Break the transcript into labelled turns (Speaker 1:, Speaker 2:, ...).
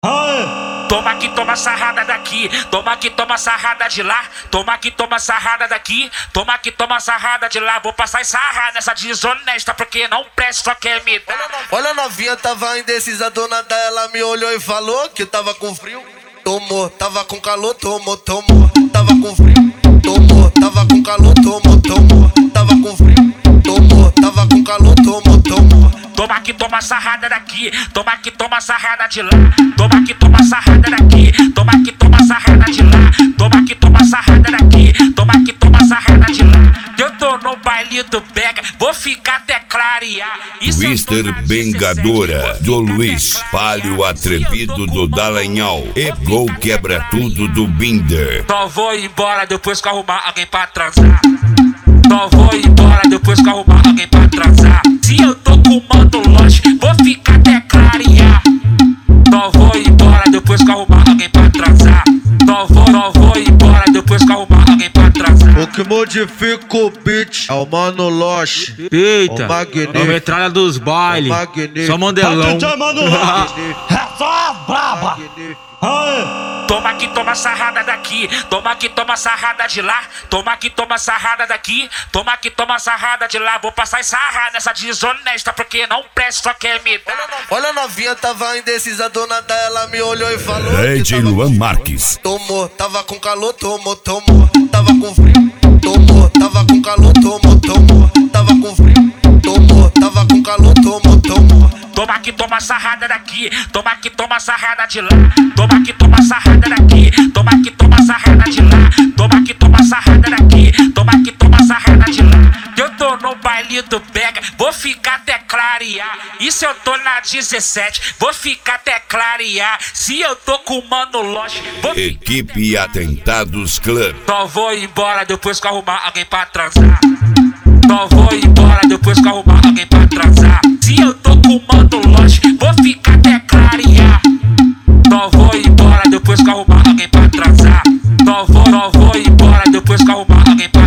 Speaker 1: Toma que toma sarrada daqui, toma que toma sarrada de lá, toma que toma sarrada daqui, toma que toma sarrada de lá. Vou passar essa sarrada nessa desonesta porque não presta, só quer me dar.
Speaker 2: Olha a novinha, tava indecisa, a dona dela me olhou e falou que tava com frio. Tomou, tava com calor, tomou, tava com frio. Tomou, tava com calor, tomou, tava com frio. Tomou, tava com calor, tomou.
Speaker 1: Toma que toma sarrada daqui, toma que toma sarrada de lá, toma que toma sarrada daqui, toma que toma sarrada de lá, toma que toma sarrada daqui, toma que toma sarrada de lá. Eu tô no baile do Bega, vou ficar até clarear.
Speaker 3: Twister Bengadora do Luiz, Palio Atrevido do Dallagnol e Gol Quebra Tudo do Binder.
Speaker 1: Só vou embora depois que arrumar alguém pra transar. Só vou embora depois que arrumar alguém pra transar. Se eu tô com o mano longe, vou ficar até clarear. Só vou embora depois que arrumar alguém pra transar. Só vou embora depois que arrumar alguém pra transar.
Speaker 2: O que modifica o beat é o Mano Loche.
Speaker 4: Eita,
Speaker 2: a
Speaker 4: metralha dos bailes. Só Mandelão.
Speaker 1: É só braba. Toma que toma sarrada daqui, toma que toma sarrada de lá, toma que toma sarrada daqui, toma que toma sarrada de lá. Vou passar essa sarrada nessa desonesta porque não presta, só quer me dar.
Speaker 2: Olha a novinha, tava indecisa, a dona dela me olhou e falou
Speaker 3: DJ Luan Marques.
Speaker 2: Tomou, tava com calor, tomou, tava com frio. Tomou, tava com calor, tomou, tava com frio. Tomou, tava com calor, tomou.
Speaker 1: Toma que toma sarrada daqui, toma que toma sarrada de lá, toma que toma sarrada daqui, toma que toma sarrada de lá, toma que toma sarrada daqui, toma que toma sarrada de lá. Eu tô no baile do Bega, vou ficar até clarear. E se eu tô na 17, vou ficar até clarear. Se eu tô com o mano longe, vou...
Speaker 3: Equipe Atentados Club.
Speaker 1: Só vou embora depois que arrumar alguém pra transar. Só vou embora depois que arrumar alguém pra transar. Se eu tô com o mano longe, vou ficar até clarear. Só vou embora depois que arrumar alguém pra transar. Só vou embora depois que arrumar alguém pra